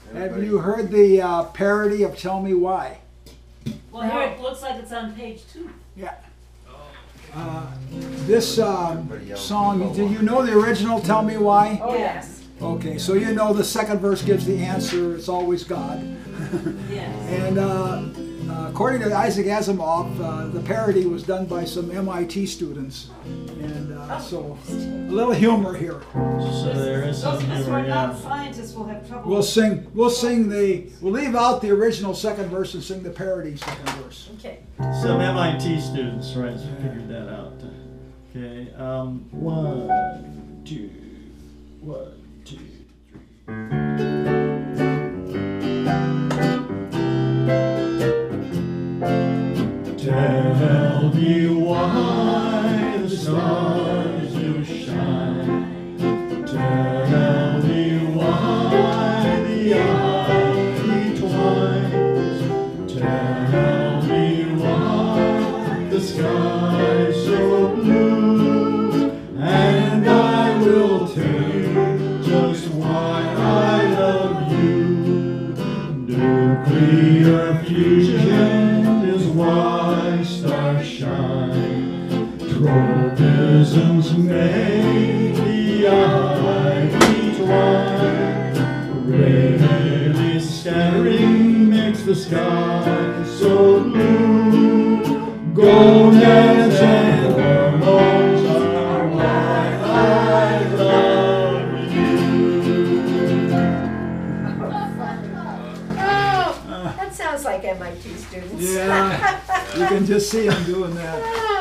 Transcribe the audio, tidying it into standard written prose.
Have you heard the parody of Tell Me Why? Well, here it looks like it's on page 2. Yeah. This song, did you know the original Tell Me Why? Oh, yes. Okay, so you know the second verse gives the answer, it's always God. Yes. And according to Isaac Asimov, the parody was done by some MIT students. And so, a little humor here. So there is some Those of us who humor, are not yeah. scientists will have trouble. We'll leave out the original second verse and sing the parody second verse. Okay. Some MIT students, right, so figured that out. Okay, 1, 2, 1, 2, 3. Tell me why the stars do shine. Tell me why the ivy twines. Tell me why the sky's so blue, and I will tell you just why I love you. Nuclear fusion is why stars shine. Tropisms make the ivy twine. Radially scattering makes the sky so blue. Gonads and hormones are why I love you. Oh, that sounds like MIT students. Yeah, you can just see them doing that.